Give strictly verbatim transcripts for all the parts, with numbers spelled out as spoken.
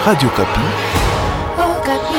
Radio Kapi. Oh, Kapi.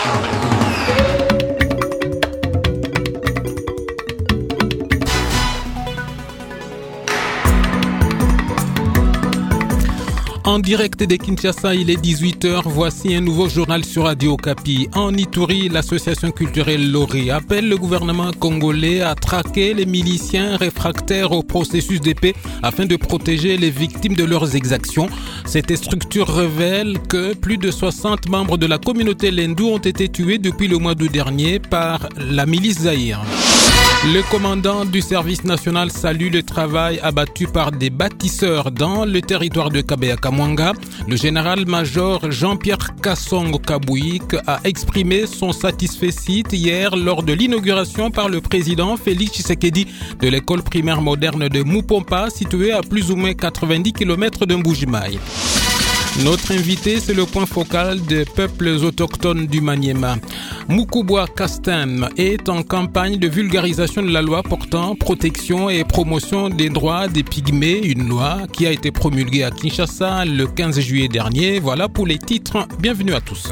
En direct de Kinshasa, il est dix-huit heures. Voici un nouveau journal sur Radio Kapi. En Ituri, l'association culturelle Lori appelle le gouvernement congolais à traquer les miliciens réfractaires au processus de paix afin de protéger les victimes de leurs exactions. Cette structure révèle que plus de soixante membres de la communauté Lendu ont été tués depuis le mois d'août dernier par la milice Zaïre. Le commandant du service national salue le travail abattu par des bâtisseurs dans le territoire de Kabeya-Kamwanga. Le général-major Jean-Pierre Kassongo Kabouik a exprimé son satisfecit hier lors de l'inauguration par le président Félix Tshisekedi de l'école primaire moderne de Mupompa, située à plus ou moins quatre-vingt-dix kilomètres de Mbujimaï. Notre invité, c'est le point focal des peuples autochtones du Maniema. Mukubwa Kastem est en campagne de vulgarisation de la loi portant protection et promotion des droits des pygmées, une loi qui a été promulguée à Kinshasa le quinze juillet dernier. Voilà pour les titres. Bienvenue à tous.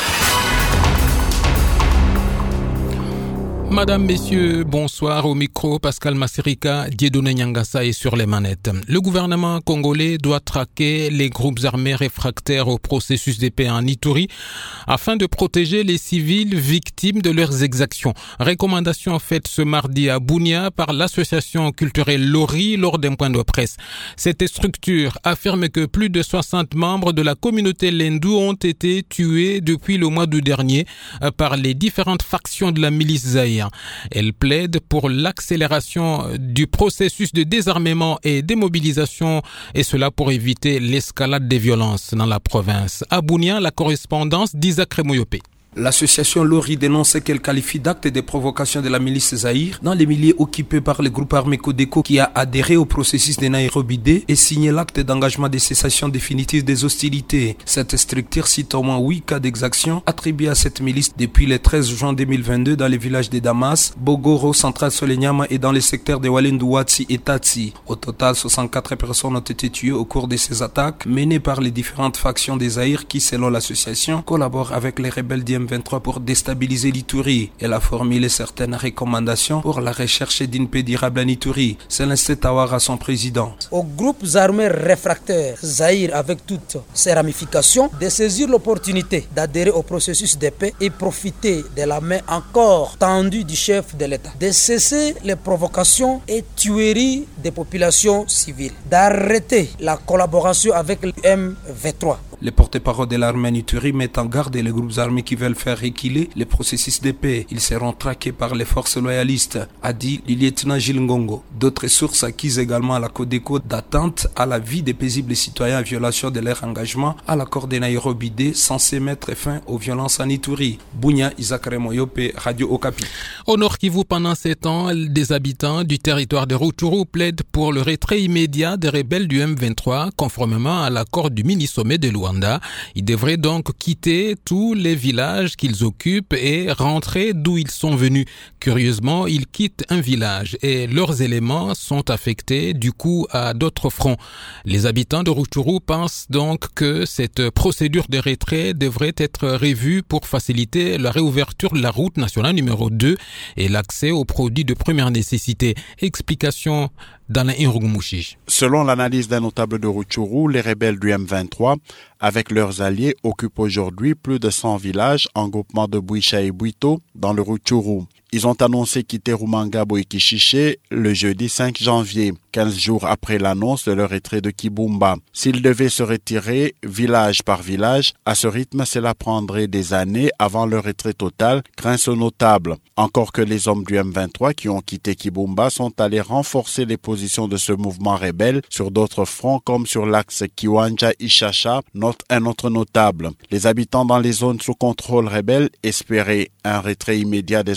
Madame, messieurs, bonsoir. Au micro, Pascal Massirika, Dieudonné Nyangassa est sur les manettes. Le gouvernement congolais doit traquer les groupes armés réfractaires au processus de paix en Ituri afin de protéger les civils victimes de leurs exactions. Recommandation faite ce mardi à Bunia par l'association culturelle Lori lors d'un point de presse. Cette structure affirme que plus de soixante membres de la communauté Lendu ont été tués depuis le mois d'août dernier par les différentes factions de la milice Zaïre. Elle plaide pour l'accélération du processus de désarmement et démobilisation, et cela pour éviter l'escalade des violences dans la province. À Bunia, la correspondance d'Isaac Remoyopé. L'association Lori dénonce qu'elle qualifie d'acte de provocation de la milice Zaïre dans les milieux occupés par le groupe armé Codeco qui a adhéré au processus de Nairobi D et signé l'acte d'engagement de cessation définitive des hostilités. Cette structure cite au moins huit cas d'exaction attribués à cette milice depuis le treize juin deux mille vingt-deux dans les villages de Damas, Bogoro, Central Solenyama et dans les secteurs de Walendu Watsi et Tatsi. Au total, soixante-quatre personnes ont été tuées au cours de ces attaques menées par les différentes factions des Zaïre qui, selon l'association, collaborent avec les rebelles d'I M vingt-trois pour déstabiliser l'Ituri. Elle a formulé certaines recommandations pour la recherche d'une paix durable en Ituri. Célestin Tawara, son président. Aux groupes armés réfractaires Zaïre avec toutes ses ramifications de saisir l'opportunité d'adhérer au processus de paix et profiter de la main encore tendue du chef de l'État, de cesser les provocations et tueries des populations civiles, d'arrêter la collaboration avec le M vingt-trois. Les porte-parole de l'armée en Ituri mettent en garde les groupes armés qui veulent faire reculer le processus de paix. Ils seront traqués par les forces loyalistes, a dit le lieutenant Gilles Ngongo. D'autres sources accusent également à la Codeco d'atteinte à la vie des paisibles citoyens en violation de leur engagement à l'accord de Nairobi D censé mettre fin aux violences en Ituri. Bunia, Isaac Remoyopé, Radio Okapi. Au Nord Kivu, pendant ces temps, des habitants du territoire de Rutshuru plaident pour le retrait immédiat des rebelles du M vingt-trois, conformément à l'accord du mini-sommet de Luanda. Ils devraient donc quitter tous les villages qu'ils occupent et rentrer d'où ils sont venus. Curieusement, ils quittent un village et leurs éléments sont affectés du coup à d'autres fronts. Les habitants de Rutshuru pensent donc que cette procédure de retrait devrait être revue pour faciliter la réouverture de la route nationale numéro deux et l'accès aux produits de première nécessité. Explication d'Alain Irugumushi. Selon l'analyse d'un notable de Rutshuru, les rebelles du M vingt-trois, avec leurs alliés, occupent aujourd'hui plus de cent villages en groupement de Bouicha et Bouito dans le Rutshuru. Ils ont annoncé quitter Rumangabo et Kishiché le jeudi cinq janvier, quinze jours après l'annonce de leur retrait de Kibumba. S'ils devaient se retirer village par village, à ce rythme, cela prendrait des années avant leur retrait total, craint ce notable. Encore que les hommes du M vingt-trois qui ont quitté Kibumba sont allés renforcer les positions de ce mouvement rebelle sur d'autres fronts comme sur l'axe Kiwanja-Ishasha, note un autre notable. Les habitants dans les zones sous contrôle rebelle espéraient un retrait immédiat des hommes du M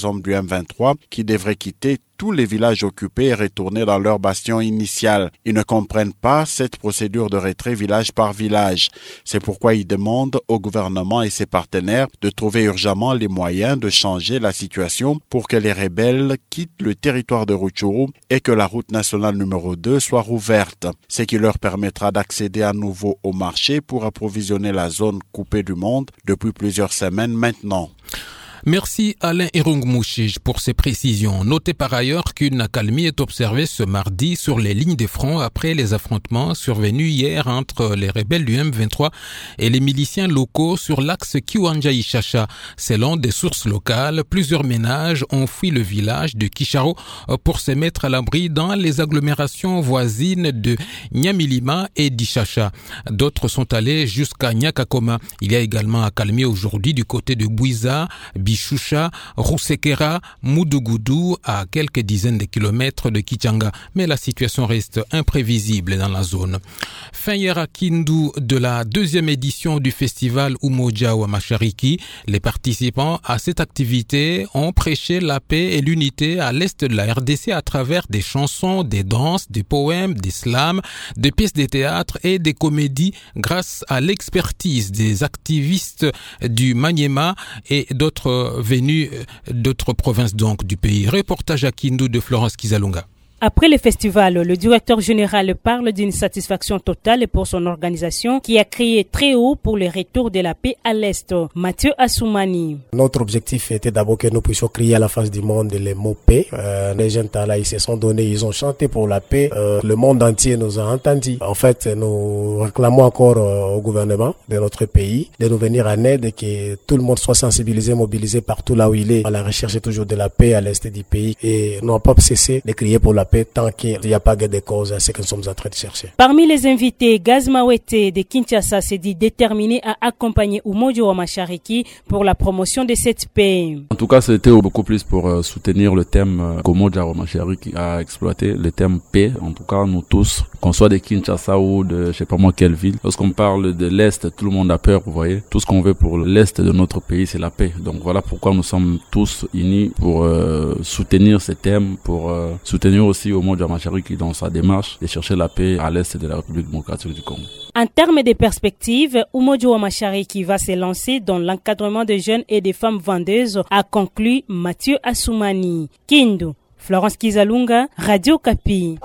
M vingt-trois qui devraient quitter tous les villages occupés et retourner dans leur bastion initial. Ils ne comprennent pas cette procédure de retrait village par village. C'est pourquoi ils demandent au gouvernement et ses partenaires de trouver urgemment les moyens de changer la situation pour que les rebelles quittent le territoire de Rutshuru et que la route nationale numéro deux soit rouverte, ce qui leur permettra d'accéder à nouveau au marché pour approvisionner la zone coupée du monde depuis plusieurs semaines maintenant. Merci Alain Irung-Mouchige pour ces précisions. Notez par ailleurs qu'une accalmie est observée ce mardi sur les lignes de front après les affrontements survenus hier entre les rebelles du M vingt-trois et les miliciens locaux sur l'axe Kiwanja-Ishasha. Selon des sources locales, plusieurs ménages ont fui le village de Kisharo pour se mettre à l'abri dans les agglomérations voisines de Nyamilima et d'Ishasha. D'autres sont allés jusqu'à Nyakakoma. Il y a également accalmie aujourd'hui du côté de Bouiza, Bishusha, Rusekera, Moudougoudu à quelques dizaines de kilomètres de Kichanga. Mais la situation reste imprévisible dans la zone. Fin hier à Kindu de la deuxième édition du festival Umoja wa Mashariki. Les participants à cette activité ont prêché la paix et l'unité à l'est de la R D C à travers des chansons, des danses, des poèmes, des slams, des pièces de théâtre et des comédies grâce à l'expertise des activistes du Maniema et d'autres venus d'autres provinces donc du pays. Reportage à Kindu de Florence Kizalunga. Après le festival, le directeur général parle d'une satisfaction totale pour son organisation qui a crié très haut pour le retour de la paix à l'Est. Mathieu Assoumani. Notre objectif était d'abord que nous puissions crier à la face du monde les mots paix. Euh, les jeunes là, ils se sont donnés, ils ont chanté pour la paix. Euh, le monde entier nous a entendus. En fait, nous réclamons encore euh, au gouvernement de notre pays de nous venir en aide et que tout le monde soit sensibilisé, mobilisé partout là où il est. À la recherche toujours de la paix à l'Est du pays et n'ont pas cessé de crier pour la paix tant qu'il n'y a pas de cause à ce que nous sommes en train de chercher. Parmi les invités, Gaz Mawete de Kinshasa s'est dit déterminé à accompagner Umoja wa Mashariki pour la promotion de cette paix. En tout cas, c'était beaucoup plus pour euh, soutenir le thème euh, qu'Umoja wa Mashariki a exploité, le thème paix. En tout cas, nous tous, qu'on soit de Kinshasa ou de je sais pas moi quelle ville, lorsqu'on parle de l'Est, tout le monde a peur, vous voyez. Tout ce qu'on veut pour l'Est de notre pays, c'est la paix. Donc voilà pourquoi nous sommes tous unis pour euh, soutenir ce thème, pour euh, soutenir aussi Umoja wa Mashariki dans sa démarche de chercher la paix à l'Est de la République démocratique du Congo. En termes de perspectives, Umoja wa Mashariki va se lancer dans l'encadrement des jeunes et des femmes vendeuses, a conclu Mathieu Assoumani. Kindu, Florence Kizalunga, Radio Kapi.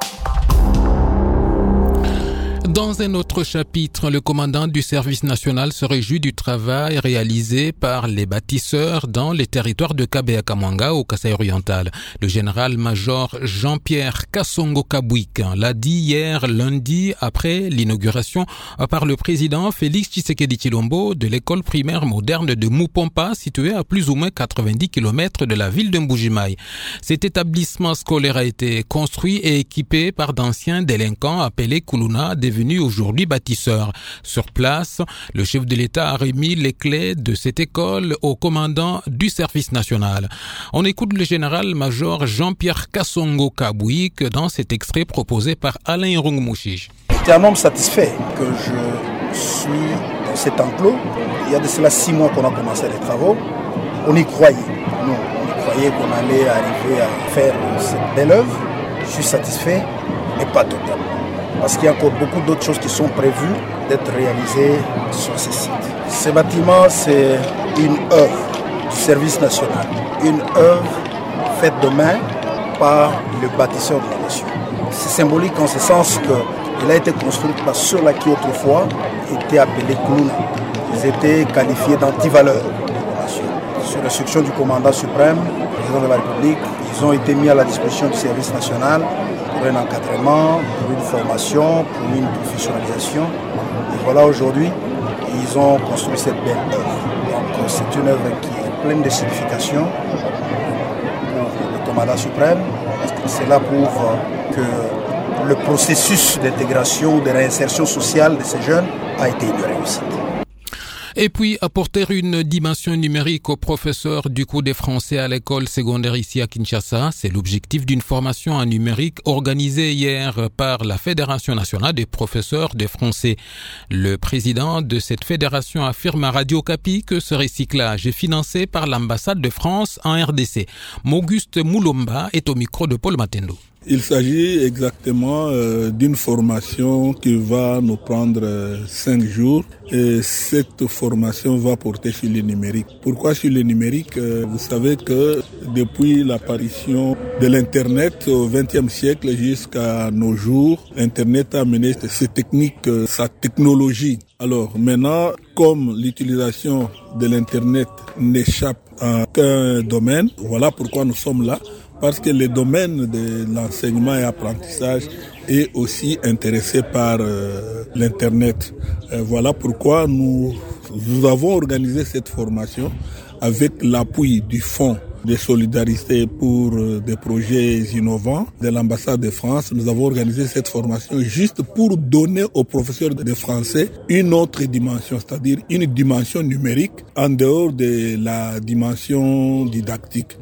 Dans un autre chapitre, le commandant du service national se réjouit du travail réalisé par les bâtisseurs dans les territoires de Kabea-Kamwanga au Kasaï oriental. Le général-major Jean-Pierre Kasongo Kabouik l'a dit hier lundi après l'inauguration par le président Félix Tshisekedi Tshilombo de l'école primaire moderne de Mupompa située à plus ou moins quatre-vingt-dix kilomètres de la ville de Mbujimaï. Cet établissement scolaire a été construit et équipé par d'anciens délinquants appelés Kuluna, devenus aujourd'hui bâtisseurs. Sur place, le chef de l'État a remis les clés de cette école au commandant du service national. On écoute le général-major Jean-Pierre Kasongo Kabouik dans cet extrait proposé par Alain Irung-Mouchige. J'étais un homme satisfait que je suis dans cet enclos. Il y a de cela six mois qu'on a commencé les travaux. On y croyait. Nous, on y croyait qu'on allait arriver à faire cette belle œuvre. Je suis satisfait, mais pas totalement. Parce qu'il y a encore beaucoup d'autres choses qui sont prévues d'être réalisées sur ce site. Ce bâtiment, c'est une œuvre du service national, une œuvre faite de main par le bâtisseur de la nation. C'est symbolique en ce sens qu'il a été construit par ceux-là qui autrefois étaient appelés Kuluna. Ils étaient qualifiés d'antivaleurs de la nation. Sur l'instruction du commandant suprême, le président de la République, ils ont été mis à la disposition du service national pour un encadrement, pour une formation, pour une professionnalisation. Et voilà, aujourd'hui, ils ont construit cette belle œuvre. Donc c'est une œuvre qui est pleine de signification pour le commandant suprême, parce que cela prouve que le processus d'intégration, de réinsertion sociale de ces jeunes a été une réussite. Et puis apporter une dimension numérique aux professeurs du cours des français à l'école secondaire ici à Kinshasa, c'est l'objectif d'une formation en numérique organisée hier par la Fédération nationale des professeurs de français. Le président de cette fédération affirme à Radio Okapi que ce recyclage est financé par l'ambassade de France en R D C. Auguste Moulomba est au micro de Paul Matendo. Il s'agit exactement euh, d'une formation qui va nous prendre euh, cinq jours et cette formation va porter sur le numérique. Pourquoi sur le numérique? euh, Vous savez que depuis l'apparition de l'Internet au vingtième siècle jusqu'à nos jours, l'Internet a amené ses techniques, euh, sa technologie. Alors maintenant, comme l'utilisation de l'Internet n'échappe à aucun domaine, voilà pourquoi nous sommes là. Parce que le domaine de l'enseignement et apprentissage est aussi intéressé par euh, l'Internet. Euh, voilà pourquoi nous, nous avons organisé cette formation avec l'appui du Fonds de solidarité pour euh, des projets innovants de l'ambassade de France. Nous avons organisé cette formation juste pour donner aux professeurs de français une autre dimension, c'est-à-dire une dimension numérique en dehors de la dimension didactique.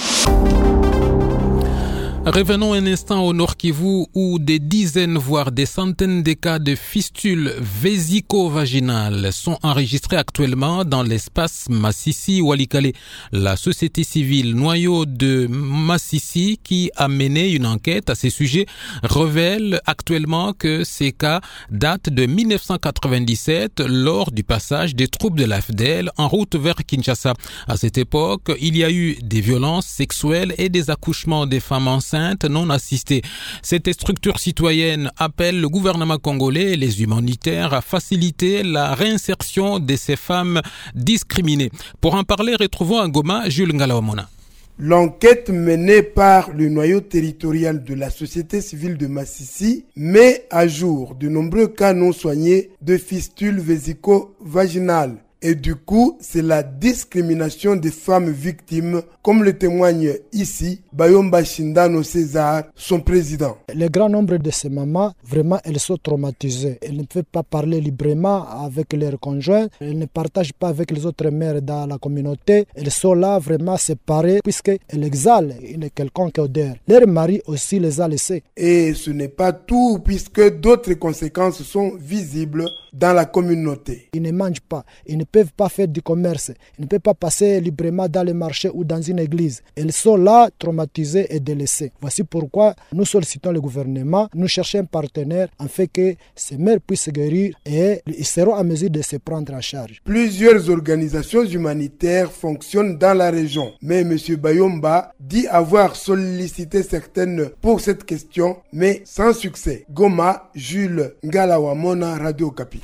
Revenons un instant au Nord Kivu où des dizaines voire des centaines de cas de fistules vésico-vaginales sont enregistrés actuellement dans l'espace Massissi-Walikale. La société civile Noyau de Massissi, qui a mené une enquête à ces sujets, révèle actuellement que ces cas datent de mille neuf cent quatre-vingt-dix-sept lors du passage des troupes de l'A F D L en route vers Kinshasa. À cette époque, il y a eu des violences sexuelles et des accouchements des femmes enceintes non assistées. Cette structure citoyenne appelle le gouvernement congolais et les humanitaires à faciliter la réinsertion de ces femmes discriminées. Pour en parler, retrouvons à Goma Jules Ngalaomona. L'enquête menée par le noyau territorial de la société civile de Massissi met à jour de nombreux cas non soignés de fistules vésico-vaginales. Et du coup, c'est la discrimination des femmes victimes, comme le témoigne ici Bayomba Shindano César, son président. Le grand nombre de ces mamans, vraiment, elles sont traumatisées. Elles ne peuvent pas parler librement avec leurs conjoints. Elles ne partagent pas avec les autres mères dans la communauté. Elles sont là vraiment séparées puisqu'elles exhalent une quelconque odeur. Leur mari aussi les a laissées. Et ce n'est pas tout puisque d'autres conséquences sont visibles dans la communauté. Ils ne mangent pas, ils ne peuvent pas faire du commerce, ils ne peuvent pas passer librement dans le marché ou dans une église. Ils sont là, traumatisés et délaissés. Voici pourquoi nous sollicitons le gouvernement, nous cherchons un partenaire afin que ces mères puissent guérir et ils seront à mesure de se prendre en charge. Plusieurs organisations humanitaires fonctionnent dans la région, mais M. Bayomba dit avoir sollicité certaines pour cette question, mais sans succès. Goma, Jules Ngalawamona, Radio Okapi.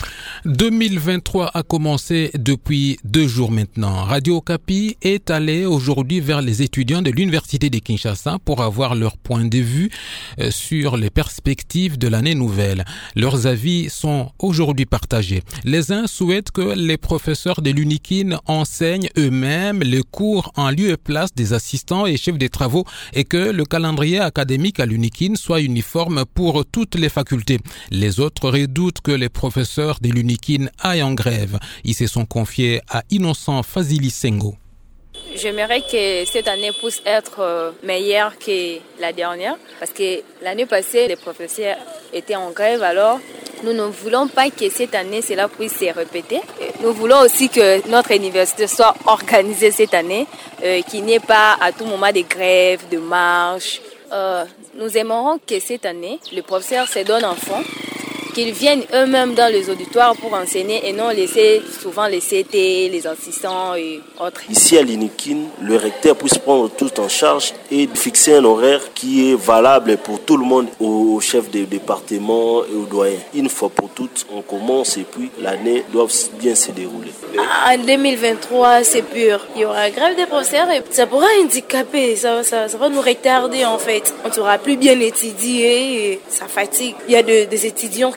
deux mille vingt-trois a commencé depuis deux jours maintenant. Radio Okapi est allé aujourd'hui vers les étudiants de l'université de Kinshasa pour avoir leur point de vue sur les perspectives de l'année nouvelle. Leurs avis sont aujourd'hui partagés. Les uns souhaitent que les professeurs de l'UNIKIN enseignent eux-mêmes les cours en lieu et place des assistants et chefs des travaux et que le calendrier académique à l'UNIKIN soit uniforme pour toutes les facultés. Les autres redoutent que les professeurs de l'UNIKIN aillent en grève. Ils se sont confiés à Innocent Fazili Sengo. J'aimerais que cette année puisse être meilleure que la dernière parce que l'année passée, les professeurs étaient en grève. Alors, nous ne voulons pas que cette année, cela puisse se répéter. Nous voulons aussi que notre université soit organisée cette année, euh, qu'il n'y ait pas à tout moment de grève, de marche. Euh, nous aimerons que cette année, les professeurs se donnent en fond, qu'ils viennent eux-mêmes dans les auditoires pour enseigner et non laisser souvent les C T, les assistants et autres. Ici à l'UNIKIN, le recteur puisse prendre tout en charge et fixer un horaire qui est valable pour tout le monde, aux chefs de département et aux doyens. Une fois pour toutes, on commence et puis l'année doit bien se dérouler. En deux mille vingt-trois, c'est pur. Il y aura grève des professeurs et ça pourra handicaper, ça, ça, ça va nous retarder en fait. On ne saura plus bien étudier et ça fatigue. Il y a de, des étudiants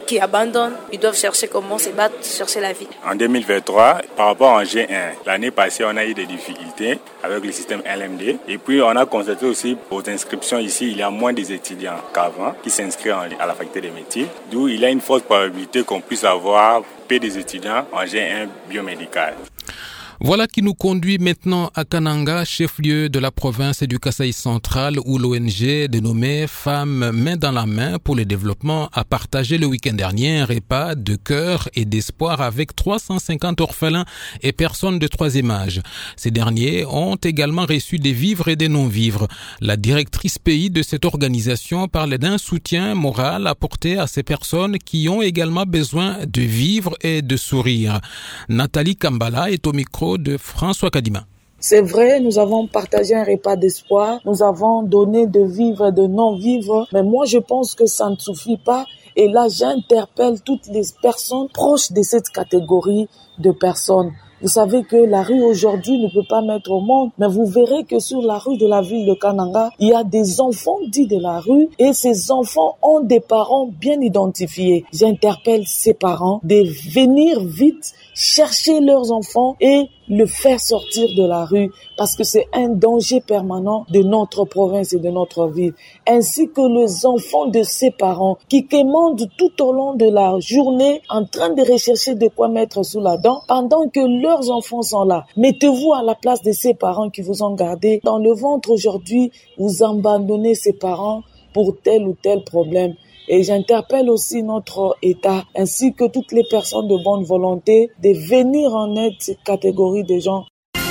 qui abandonnent, ils doivent chercher comment se battre, chercher la vie. En deux mille vingt-trois, par rapport au G un, l'année passée, on a eu des difficultés avec le système L M D. Et puis, on a constaté aussi aux inscriptions ici, il y a moins des étudiants qu'avant qui s'inscrivent à la faculté des métiers. D'où il y a une forte probabilité qu'on puisse avoir peu des étudiants en G un biomédical. Voilà qui nous conduit maintenant à Kananga, chef-lieu de la province du Kasaï central, où l'O N G dénommée Femmes main dans la main pour le développement a partagé le week-end dernier un repas de cœur et d'espoir avec trois cent cinquante orphelins et personnes de troisième âge. Ces derniers ont également reçu des vivres et des non-vivres. La directrice pays de cette organisation parlait d'un soutien moral apporté à ces personnes qui ont également besoin de vivre et de sourire. Nathalie Kambala est au micro de François Kadima. C'est vrai, nous avons partagé un repas d'espoir, nous avons donné de vivres et de non-vivres, mais moi je pense que ça ne suffit pas. Et là, j'interpelle toutes les personnes proches de cette catégorie de personnes. Vous savez que la rue aujourd'hui ne peut pas mettre au monde, mais vous verrez que sur la rue de la ville de Kananga, il y a des enfants dits de la rue et ces enfants ont des parents bien identifiés. J'interpelle ces parents de venir vite chercher leurs enfants et le faire sortir de la rue parce que c'est un danger permanent de notre province et de notre ville, ainsi que les enfants de ces parents qui quémandent tout au long de la journée en train de rechercher de quoi mettre sous la dent pendant que leurs enfants sont là. Mettez-vous à la place de ces parents qui vous ont gardé dans le ventre aujourd'hui, vous abandonnez ces parents pour tel ou tel problème. Et j'interpelle aussi notre État ainsi que toutes les personnes de bonne volonté de venir en aide cette catégorie de gens.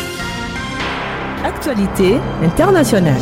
Actualité internationale.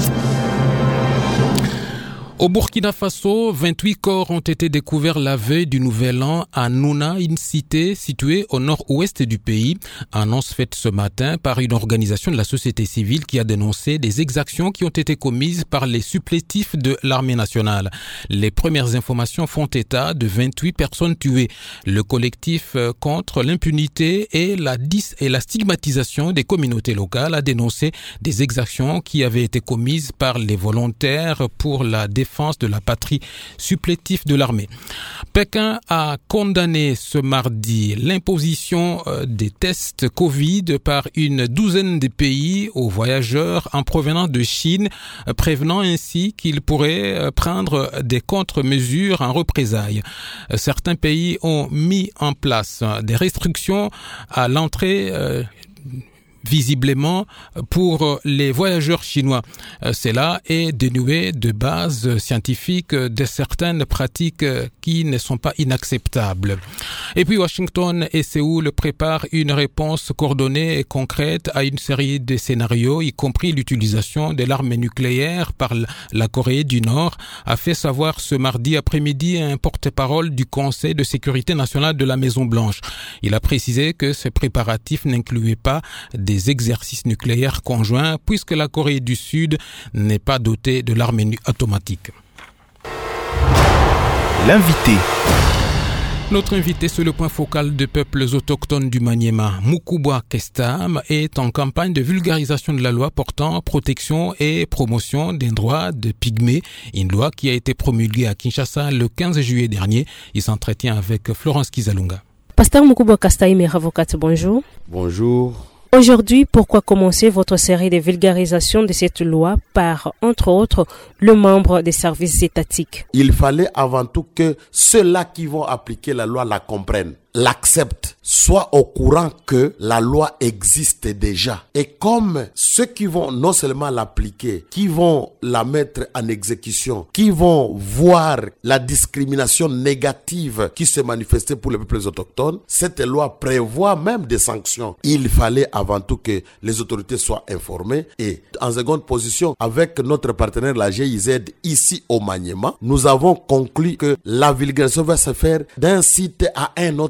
Au Burkina Faso, vingt-huit corps ont été découverts la veille du Nouvel An à Nouna, une cité située au nord-ouest du pays. Annonce faite ce matin par une organisation de la société civile qui a dénoncé des exactions qui ont été commises par les supplétifs de l'armée nationale. Les premières informations font état de vingt-huit personnes tuées. Le collectif contre l'impunité et la, dis- et la stigmatisation des communautés locales a dénoncé des exactions qui avaient été commises par les volontaires pour la défense de la patrie supplétif de l'armée. Pékin a condamné ce mardi l'imposition des tests Covid par une douzaine de pays aux voyageurs en provenance de Chine, prévenant ainsi qu'ils pourraient prendre des contre-mesures en représailles. Certains pays ont mis en place des restrictions à l'entrée euh, visiblement pour les voyageurs chinois. Cela est dénué de bases scientifiques de certaines pratiques qui ne sont pas inacceptables. Et puis Washington et Séoul préparent une réponse coordonnée et concrète à une série de scénarios, y compris l'utilisation de l'arme nucléaire par la Corée du Nord, a fait savoir ce mardi après-midi un porte-parole du Conseil de sécurité nationale de la Maison-Blanche. Il a précisé que ces préparatifs n'incluaient pas des exercices nucléaires conjoints puisque la Corée du Sud n'est pas dotée de l'arme automatique. L'invité. Notre invité sur le point focal des peuples autochtones du Maniema, Mukubwa Kestam, est en campagne de vulgarisation de la loi portant protection et promotion des droits de pygmées, une loi qui a été promulguée à Kinshasa le quinze juillet dernier. Il s'entretient avec Florence Kizalunga. Pasteur Mukubwa Kestam, avocate, bonjour. Bonjour. Aujourd'hui, pourquoi commencer votre série de vulgarisation de cette loi par, entre autres, le membre des services étatiques? Il fallait avant tout que ceux-là qui vont appliquer la loi la comprennent, l'acceptent, soient au courant que la loi existe déjà. Et comme ceux qui vont non seulement l'appliquer, qui vont la mettre en exécution, qui vont voir la discrimination négative qui se manifestait pour les peuples autochtones, cette loi prévoit même des sanctions. Il fallait avant tout que les autorités soient informées. Et en seconde position, avec notre partenaire la G I Z ici au Maniema, nous avons conclu que la vulgarisation va se faire d'un site à un autre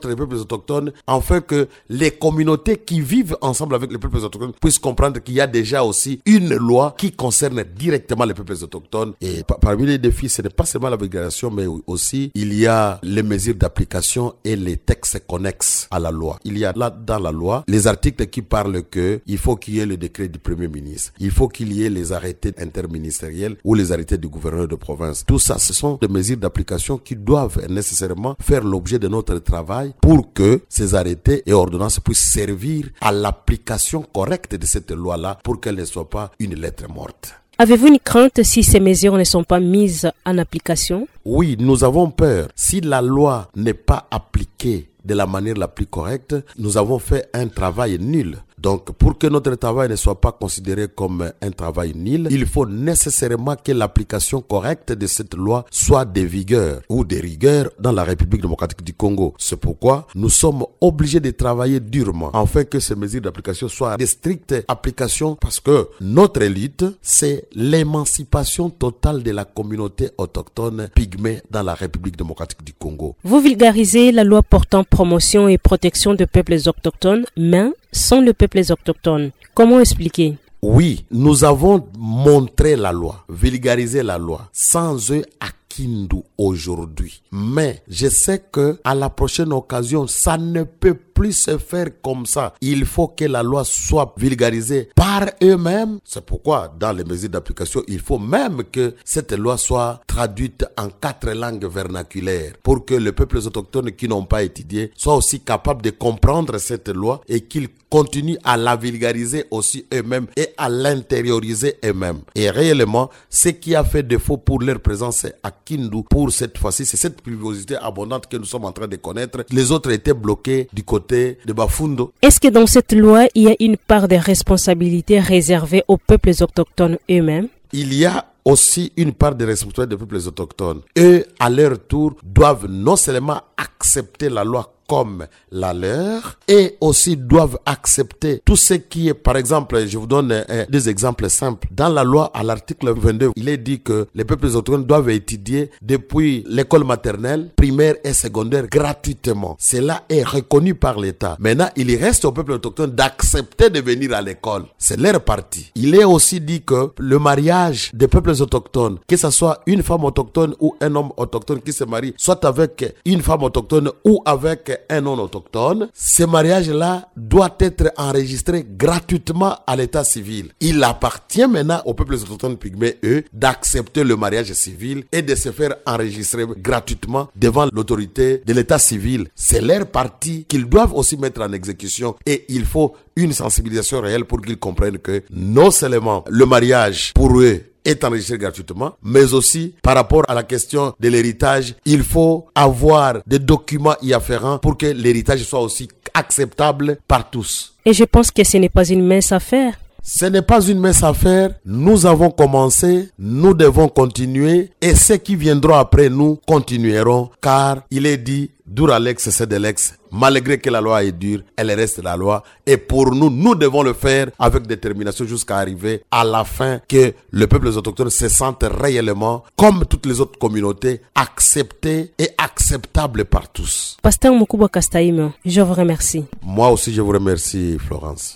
les peuples autochtones, afin que les communautés qui vivent ensemble avec les peuples autochtones puissent comprendre qu'il y a déjà aussi une loi qui concerne directement les peuples autochtones. Et parmi les défis, ce n'est pas seulement la vulgarisation, mais aussi il y a les mesures d'application et les textes connexes à la loi. Il y a là dans la loi les articles qui parlent que il faut qu'il y ait le décret du Premier ministre, il faut qu'il y ait les arrêtés interministériels ou les arrêtés du gouverneur de province. Tout ça, ce sont des mesures d'application qui doivent nécessairement faire l'objet de notre travail pour que ces arrêtés et ordonnances puissent servir à l'application correcte de cette loi-là pour qu'elle ne soit pas une lettre morte. Avez-vous une crainte si ces mesures ne sont pas mises en application? Oui, nous avons peur. Si la loi n'est pas appliquée de la manière la plus correcte, nous avons fait un travail nul. Donc, pour que notre travail ne soit pas considéré comme un travail nul, il faut nécessairement que l'application correcte de cette loi soit de vigueur ou de rigueur dans la République démocratique du Congo. C'est pourquoi nous sommes obligés de travailler durement afin que ces mesures d'application soient de stricte application, parce que notre élite, c'est l'émancipation totale de la communauté autochtone pygmée dans la République démocratique du Congo. Vous vulgarisez la loi portant promotion et protection des peuples autochtones, mais sans le peuple autochtone. Comment expliquer? Oui, nous avons montré la loi, vulgarisé la loi, sans eux à Kindu aujourd'hui. Mais je sais que à la prochaine occasion, ça ne peut plus se faire comme ça. Il faut que la loi soit vulgarisée par eux-mêmes. C'est pourquoi, dans les mesures d'application, il faut même que cette loi soit traduite en quatre langues vernaculaires pour que les peuples autochtones qui n'ont pas étudié soient aussi capables de comprendre cette loi et qu'ils continuent à la vulgariser aussi eux-mêmes et à l'intérioriser eux-mêmes. Et réellement, ce qui a fait défaut pour leur présence à Kindu pour cette fois-ci, c'est cette pluviosidité abondante que nous sommes en train de connaître. Les autres étaient bloqués du côté de Bafundo. Est-ce que dans cette loi, il y a une part de responsabilité réservée aux peuples autochtones eux-mêmes? Il y a aussi une part de responsabilité des peuples autochtones. Eux, à leur tour, doivent non seulement accepter la loi comme la leur et aussi doivent accepter tout ce qui est, par exemple, je vous donne euh, des exemples simples. Dans la loi, à l'article vingt-deux, il est dit que les peuples autochtones doivent étudier depuis l'école maternelle, primaire et secondaire gratuitement. Cela est reconnu par l'État. Maintenant, il reste aux peuples autochtones d'accepter de venir à l'école. C'est leur partie. Il est aussi dit que le mariage des peuples autochtones, que ce soit une femme autochtone ou un homme autochtone qui se marie, soit avec une femme autochtone ou avec un non autochtone, ce mariage-là doit être enregistré gratuitement à l'état civil. Il appartient maintenant aux peuples autochtones pygmées, eux, d'accepter le mariage civil et de se faire enregistrer gratuitement devant l'autorité de l'état civil. C'est leur partie qu'ils doivent aussi mettre en exécution et il faut une sensibilisation réelle pour qu'ils comprennent que non seulement le mariage pour eux est enregistré gratuitement, mais aussi par rapport à la question de l'héritage, il faut avoir des documents y afférents pour que l'héritage soit aussi acceptable par tous. Et je pense que ce n'est pas une mince affaire. Ce n'est pas une mince affaire. Nous avons commencé, nous devons continuer et ceux qui viendront après nous continueront, car il est dit, dur à l'ex, c'est de l'ex. Malgré que la loi est dure, elle reste la loi. Et pour nous, nous devons le faire avec détermination jusqu'à arriver à la fin que le peuple autochtone se sente réellement, comme toutes les autres communautés, accepté et acceptable par tous. Pasteur Mukuba Kastaïme, je vous remercie. Moi aussi, je vous remercie, Florence.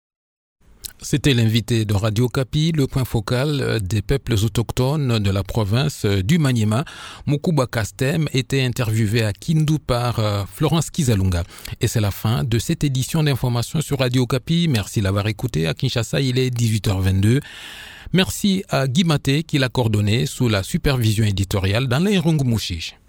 C'était l'invité de Radio Kapi, le point focal des peuples autochtones de la province du Maniema. Mukuba Kastem était interviewé à Kindu par Florence Kizalunga. Et c'est la fin de cette édition d'information sur Radio Kapi. Merci d'avoir écouté. À Kinshasa, il est dix-huit heures vingt-deux. Merci à Guy Maté qui l'a coordonné sous la supervision éditoriale dans l'Airung Mouchiche.